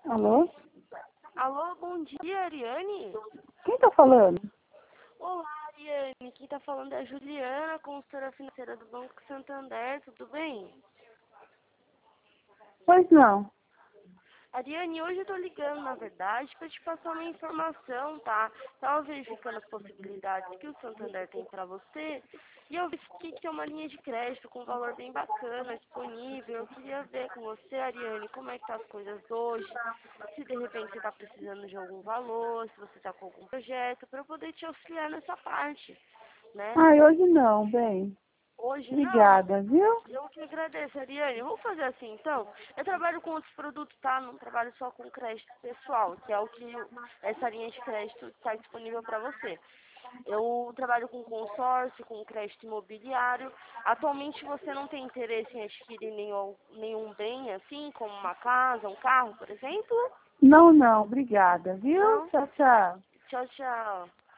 Alô? Alô, bom dia, Ariane. Quem tá falando? Olá, Ariane. Quem tá falando é a Juliana, consultora financeira do Banco Santander. Tudo bem? Pois não. Ariane, hoje eu tô ligando, na verdade, para te passar uma informação, tá? Tava verificando as possibilidades que o Santander tem para você e eu vi que tem uma linha de crédito com um valor bem bacana disponível. Eu queria ver com você, Ariane, como é que tá as coisas hoje, se de repente você tá precisando de algum valor, se você tá com algum projeto, para eu poder te auxiliar nessa parte, né? Ai, hoje não, bem. Hoje não. Obrigada, viu? Eu que agradeço, Ariane. Vamos fazer assim, então. Eu trabalho com outros produtos, tá? Não trabalho só com crédito pessoal, que é o que essa linha de crédito está disponível para você. Eu trabalho com consórcio, com crédito imobiliário. Atualmente você não tem interesse em adquirir nenhum bem, assim, como uma casa, um carro, por exemplo? Não, não, obrigada, viu? Não? Tchau, tchau. Tchau, tchau.